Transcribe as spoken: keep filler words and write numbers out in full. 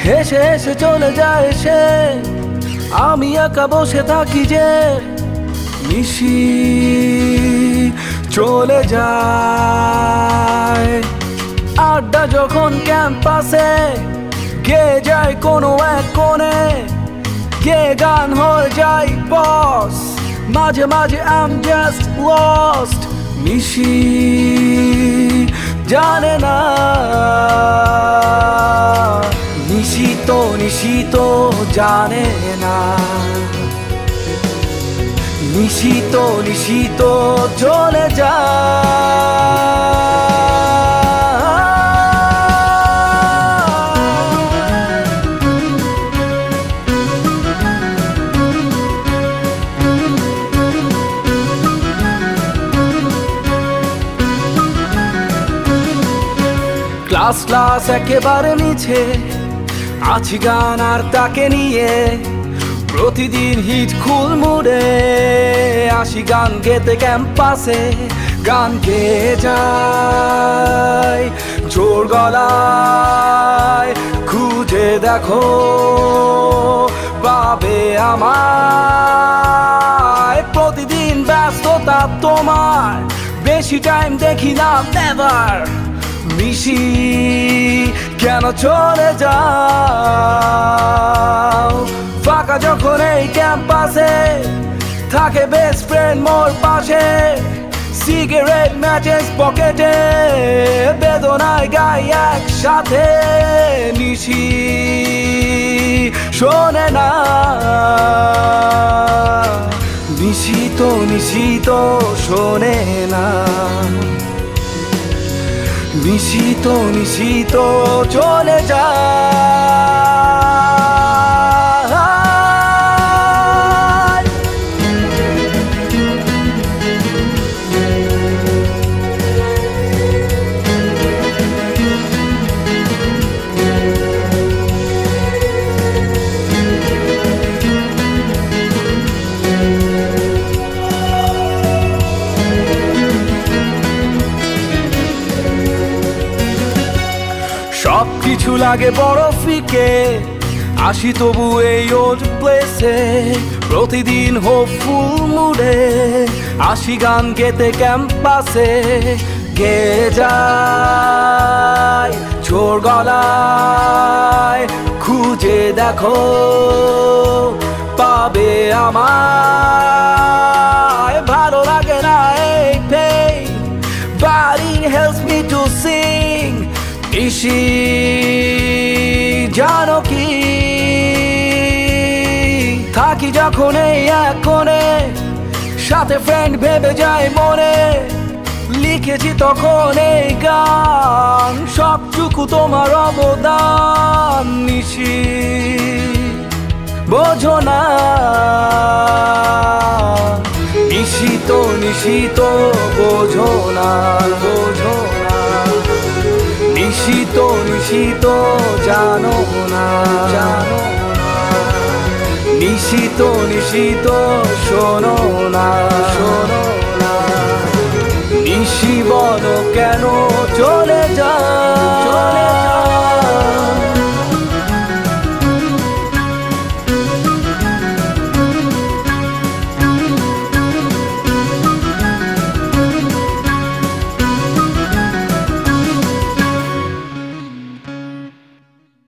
হেসে হেসে চলে যায় সে, আমি একা বসে থাকি যে। নিশি চলে যায়, আড্ডা যখন ক্যাম্পাসে, গে যায় কোনো এক কোণে, গে গান হয়ে যায় বস, মাঝে মাঝে I'm just lost। নিশি জানে না, নিশি তো নিশি তো জানে না, নিশি তো নিশি তো চলে যায়। ক্লাস ক্লাস একেবারে মিছে, আছি গান আর তাকে নিয়ে, প্রতিদিন হিট খুল মুড়ে, আসি গান গেতে ক্যাম্পাসে, গান গেয়ে যায় জোর গলায়, খুঁজে দেখো পাবে আমায়। প্রতিদিন ব্যস্ততা তোমার, বেশি টাইম দেখি না নেভার। নিশি কেন চলে যাও, ফাঁকা যখন এই ক্যাম্পাসে, থাকে বেস্ট ফ্রেন্ড মোর পাশে, সিগারেট ম্যাচেস পকেটে, বেদনায় গাই একসাথে। নিশি শোনে না, নিশি তো নিশি তো শোনে না, নিশি তো নিশি তো চলে যায়। সব কিছু লাগে বড় ফিকে, আসি তবু এই ওল্ড প্লেসে, প্রতিদিন হোপফুল মুডে, আসি গান গেতে ক্যাম্পাসে, গে যায় জোর গলায়, খুঁজে দেখো পাবে আমায়। ভালো লাগে না এই pain, but it helps me to sing। নিশি জানো কি, থাকি যখন এই এক কোণে, সাথে ফ্রেন্ড ভেবে যায় মনে, লিখেছি তখন এই গান, সবটুকু তোমার অবদান। নিশি বোঝো না, নিশি তো নিশি তো বোঝো না, বোঝো না, নিশি তো নিশি তো জানো না, জানো না, নিশি তো নিশি তো শোনো না।